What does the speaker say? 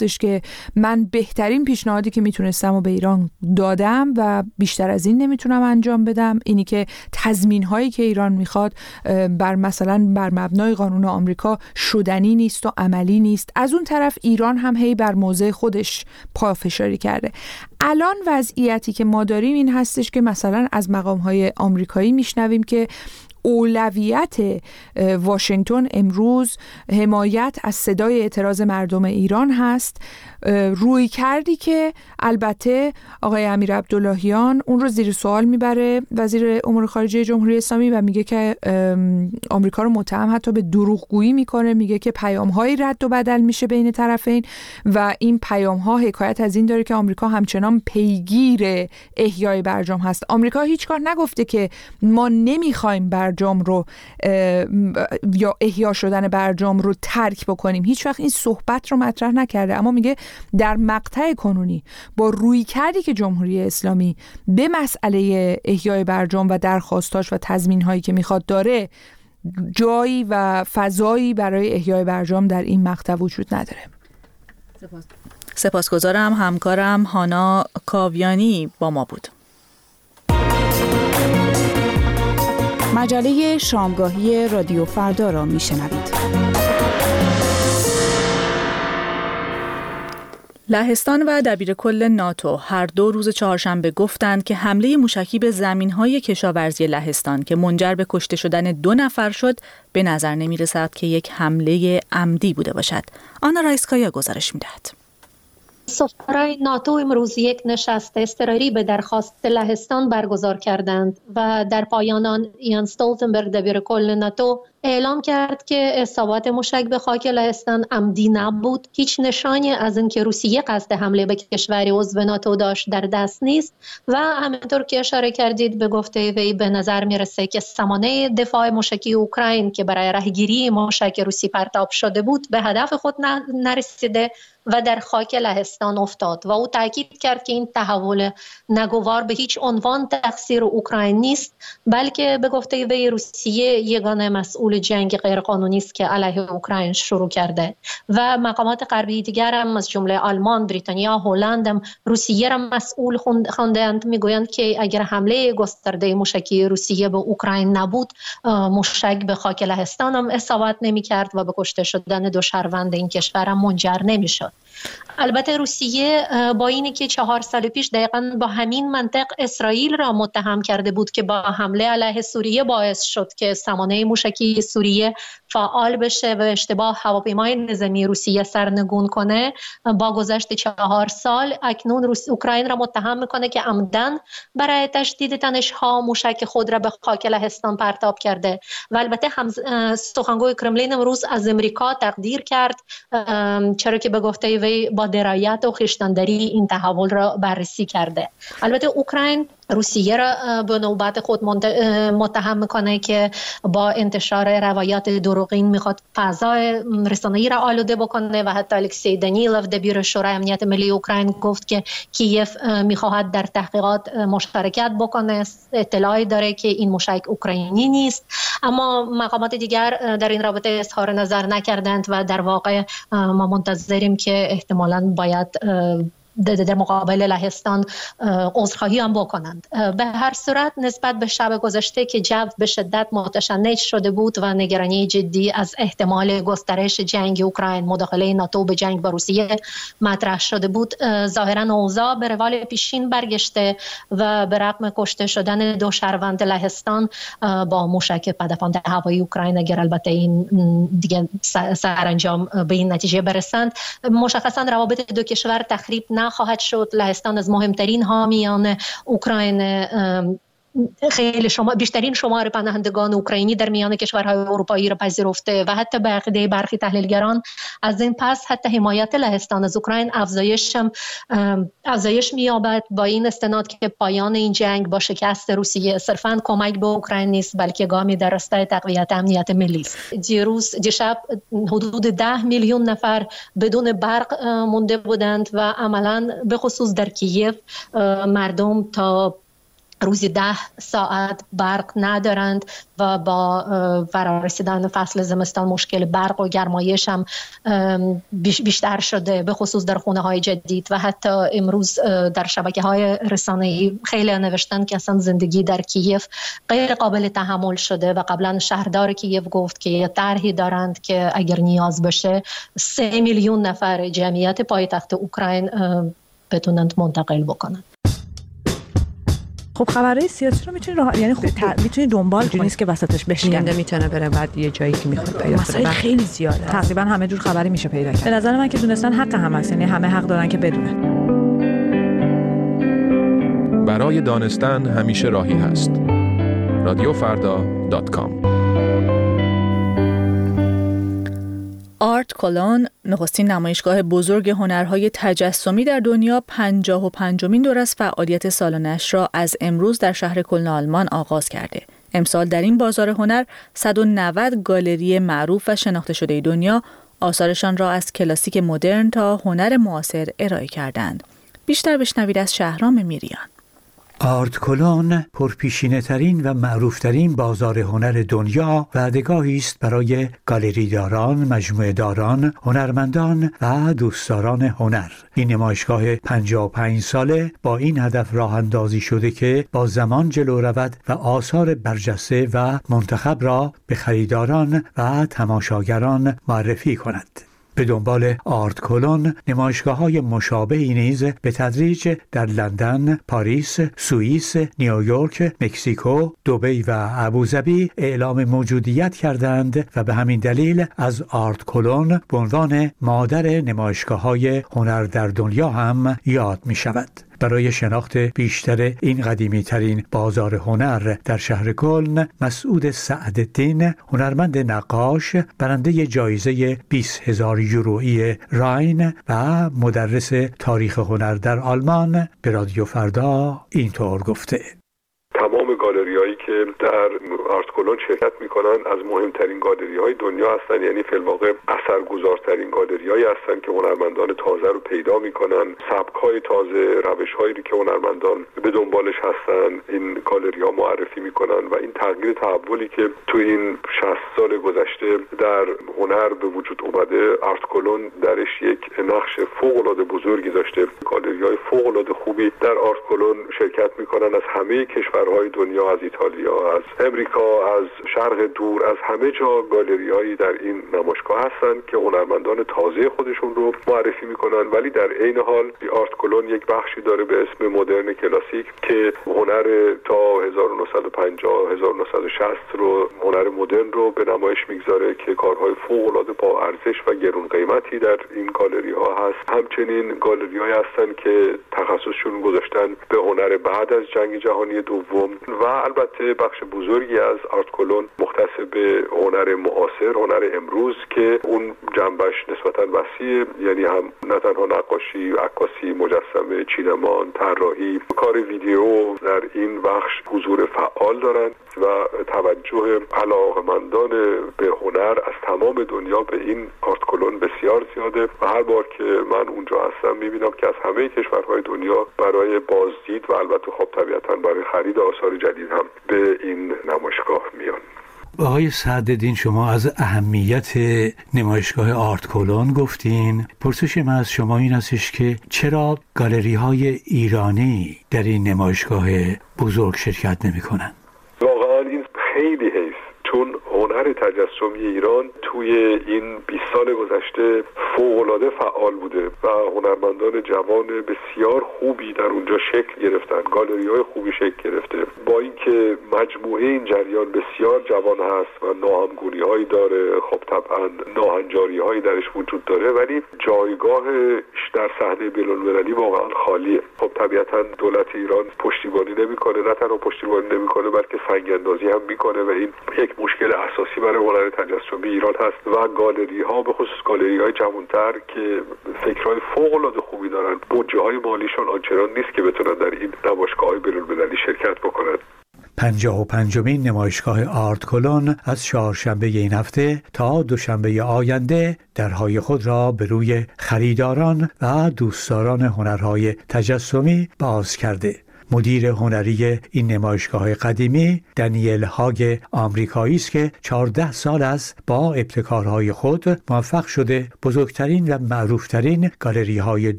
گفتش که من بهترین پیشنهادی که میتونستم و به ایران دادم و بیشتر از این نمیتونم انجام بدم، اینی که تضمین هایی که ایران میخواد مثلا بر مبنای قانون آمریکا شدنی نیست و عملی نیست. از اون طرف ایران هم هی بر موضع خودش پافشاری کرده. الان وضعیتی که ما داریم این هستش که مثلا از مقام‌های آمریکایی میشنویم که اولویت واشنگتن امروز حمایت از صدای اعتراض مردم ایران هست. روی کردی که البته آقای امیر عبداللهیان اون رو زیر سوال میبره، وزیر امور خارجه جمهوری اسلامی، و میگه که آمریکا رو متهم حتی به دروغگویی میکنه، میگه که پیام‌های رد و بدل میشه بین طرفین و این پیام‌ها حکایت از این داره که آمریکا همچنان پیگیر احیای برجام هست. آمریکا هیچگاه نگفته که ما نمیخوایم برجام رو یا احیا شدن برجام رو ترک بکنیم، هیچ وقت این صحبت رو مطرح نکرده، اما میگه در مقطع کنونی با رویکردی که جمهوری اسلامی به مسئله احیای برجام و درخواستاش و تضمین‌هایی که میخواد داره، جایی و فضایی برای احیای برجام در این مقطع وجود نداره. سپاسگزارم. همکارم هانا کاویانی با ما بود. مجله شامگاهی رادیو فردا را میشنوید. لهستان و دبیرکل ناتو هر دو روز چهارشنبه گفتند که حمله موشکی به زمین‌های کشاورزی لهستان که منجر به کشته شدن 2 نفر شد به نظر نمی‌رسد که یک حمله عمدی بوده باشد. آنا رایسکایا گزارش می‌دهد. سفرای ناتو امروز یک نشست اضطراری به درخواست لهستان برگزار کردند و در پایان آن یان استولتنبرگ دبیرکل ناتو اعلام کرد که اصابت موشک به خاک لهستان عمدی نبود. هیچ نشانی از اینکه روسیه قصد حمله به کشور عضو ناتو داشت در دست نیست و همینطور که اشاره کردید به گفته وی به نظر میرسه که سامانه دفاع موشکی اوکراین که برای رهگیری موشک روسی پرتاب شده بود به هدف خود نرسیده و در خاک لهستان افتاد و او تاکید کرد که این تحول ناگوار به هیچ عنوان تقصیر اوکراین نیست، بلکه به گفته وی روسیه یگانه مسئول جنگ غیرقانونی است که علیه اوکراین شروع کرده و مقامات غربی دیگر هم از جمله آلمان، بریتانیا، هلند هم روسیه را مسئول خواندند. میگویند که اگر حمله گسترده موشکی روسیه به اوکراین نبود، موشک به خاک لهستان هم اصابت نمی‌کرد و به کشته شدن 2 شهروند این کشور هم منجر نمی‌شد. البته روسیه با اینی که 4 سال پیش دقیقاً با همین منطق اسرائیل را متهم کرده بود که با حمله علیه سوریه باعث شد که سامانه موشکی سوریه فعال بشه و اشتباه هواپیمای نظامی روسیه سرنگون کنه، با گذشت 4 سال اکنون اوکراین را متهم میکنه که عمدن برای تشدید تنش‌ها موشک خود را به خاک لهستان پرتاب کرده و البته سخنگوی کرملین امروز از امریکا تقدیر کرد، چرا که به گفته وی با درایت و خویشتن‌داری این تحول را بررسی کرده. البته اوکراین روسیه را به نوبت خود متهم میکنه که با انتشار روایات دروغین میخواد فضای رسانه‌ای را آلوده بکنه و حتی الکسی دانیلوف دبیر شورای امنیت ملی اوکراین گفت که کیف میخواهد در تحقیقات مشارکت بکنه. اطلاعی داره که این موشک اوکراینی نیست، اما مقامات دیگر در این رابطه اظهار نظر نکردند و در واقع ما منتظریم که احتمالاً باید در مقابل لهستان عذرخواهی هم بکنند. به هر صورت نسبت به شب گذشته که جو به شدت متشنج شده بود و نگرانی جدی از احتمال گسترش جنگ اوکراین، مداخله ناتو به جنگ با روسیه مطرح شده بود، ظاهرا اوضاع به روال پیشین برگشته و به رغم کشته شدن 2 شهروند لهستان با موشک پدافند هوایی اوکراین، اگر البته این دیگه سرانجام به این نتیجه برسند، مشخصا روابط 2 کشور تخریب نخواهد شد. لهستان از مهمترین حامیان اوکراین خیلی بیشترین شمار پناهندگان اوکراینی در میان کشورهای اروپایی را پذیرفته و حتی به عقیده برخی تحلیلگران از این پس حتی حمایت لهستان از اوکراین افزایش می‌یابد، با این استناد که پایان این جنگ با شکست روسیه صرفاً کمک به اوکراین نیست بلکه گامی در راستای تقویت امنیت ملی است. دیشب حدود 10 میلیون نفر بدون برق مونده بودند و عملاً به خصوص در کیف مردم تا روزی 10 ساعت برق ندارند و با فرارسیدن فصل زمستان مشکل برق و گرمایش هم بیشتر شده، به خصوص در خونه های جدید. و حتی امروز در شبکه های رسانه‌ای خیلی نوشتن که اصلا زندگی در کیف غیر قابل تحمل شده و قبلا شهردار کیف گفت که یه طرحی دارند که اگر نیاز بشه 3 میلیون نفر جمعیت پایتخت اوکراین بتونند منتقل بکنند. خب خبرهای سیاسی رو میتونی یعنی میتونی دنبال کنی، نیست که وسطش بشکنه، میتونه بره بعد یه جایی که میخواد پیدا کنه. مسائل خیلی زیاده، تقریبا همه جور خبری میشه پیدا کرد. به نظر من که دونستان حق هم هست، یعنی همه حق دارن که بدونن. برای دانستن همیشه راهی هست. radiofarda.com. آرت کلون، نخستین نمایشگاه بزرگ هنرهای تجسمی در دنیا، 55مین دور از فعالیت سالانه‌اش را از امروز در شهر کلن آلمان آغاز کرده. امسال در این بازار هنر 190 گالری معروف و شناخته شده دنیا آثارشان را از کلاسیک مدرن تا هنر معاصر ارائه کردند. بیشتر بشنوید از شهرام میریان. آرت کلون پرپیشینه ترین و معروف ترین بازار هنر دنیا وعده‌گاهی است برای گالری داران، مجموعه داران، هنرمندان و دوستداران هنر. این نمایشگاه 55 ساله با این هدف راه اندازی شده که با زمان جلو رود و آثار برجسته و منتخب را به خریداران و تماشاگران معرفی کند. به دنبال آرت کلون نمایشگاه‌های مشابهی نیز به تدریج در لندن، پاریس، سوئیس، نیویورک، مکزیکو، دبی و ابوظبی اعلام موجودیت کردند و به همین دلیل از آرت کلون به عنوان مادر نمایشگاه‌های هنر در دنیا هم یاد می‌شود. برای شناخت بیشتر این قدیمی ترین بازار هنر در شهر کلن، مسعود سعدالدین، هنرمند نقاش، برنده جایزه 20,000 یورویی راین و مدرس تاریخ هنر در آلمان، به رادیو فردا اینطور گفته: تمام گالری‌هایی که در آرت کلون شرکت می‌کنن از مهمترین گالری‌های دنیا هستن، یعنی فی الواقع اثرگذارترین گالری‌هایی هستن که هنرمندان تازه رو پیدا می‌کنن، سبک‌های تازه، روش‌هایی که هنرمندان به دنبالش هستن این گالری‌ها معرفی می‌کنن و این تغییر تحولی که تو این 60 سال گذشته در هنر به وجود اومده، آرت کلون درش یک نقش فوق‌العاده بزرگی داشته. گالری‌های فوق‌العاده خوبی در آرت کلون شرکت می‌کنن از همه کشورهای دنیا، از ایتالیا، از امریکا، از شرق دور، از همه جا گالری‌هایی در این نمایشگاه هستن که هنرمندان تازه خودشون رو معرفی میکنن، ولی در عین حال آرت کلون یک بخشی داره به اسم مدرن کلاسیک که هنر تا 1950 1960 رو، هنر مدرن رو به نمایش میگذاره که کارهای فوق‌العاده با ارزش و گرون قیمتی در این گالری‌ها هست. همچنین گالری‌هایی هستن که تخصصشون گذاشتن به هنر بعد از جنگ جهانی دوم و البته بخش بزرگی از آرت کلون مختص به هنر معاصر، هنر امروز که اون جنبش نسبتاً وسیع، یعنی هم نه تنها نقاشی، عکاسی، مجسمه، چینمان، طراحی، کار ویدیو در این بخش حضور فعال دارند و توجه علاقمندان به هنر از تمام دنیا به این آرت کلون بسیار زیاده و هر بار که من اونجا هستم میبینم که از همه کشورهای دنیا برای بازدید و البته خب طبیعتاً برای خرید آثار جدید هم به این نمایشگاه میان. آقای سعدالدین، شما از اهمیت نمایشگاه آرت کلون گفتین. پرسش من از شما این هستش که چرا گالری‌های ایرانی در این نمایشگاه بزرگ شرکت نمی‌کنن؟ واقعا این خیلی حیف، چون هنر تجسمی ایران توی این 20 سال گذشته فوق‌العاده فعال بوده و هنرمندان جوان بسیار خوبی در اونجا شکل گرفتن، گالری‌های خوبی شکل گرفته. با اینکه مجموعه این جریان بسیار جوان هست و ناهمگونی‌هایی داره، خب طبعا ناهنجاری‌هایی درش وجود داره، ولی جایگاهش در صحنه بین‌المللی واقعا خالیه. خب طبیعتا دولت ایران پشتیبانی نمی‌کنه، نه تنها پشتیبانی نمی‌کنه بلکه سنگ‌اندازی هم می‌کنه و این یک مشکل اساسی برای هنر تجسمی ایران هست و گالری‌ها، به خصوص گالری‌های جوان‌تر که فکرهای فوق‌العاده خوبی دارن، بودجه‌های مالیشون آنچنان نیست که بتونن در این نمایشگاه‌های بین‌المللی شرکت بکنن. 55مین نمایشگاه آرت کلون از چهارشنبه این هفته تا دوشنبه آینده درهای خود را به روی خریداران و دوستداران هنرهای تجسمی باز کرده. مدیر هنری این نمایشگاه قدیمی دنیل هاگ آمریکایی است که 14 سال است با ابتکارهای خود موفق شده بزرگترین و معروفترین گالری‌های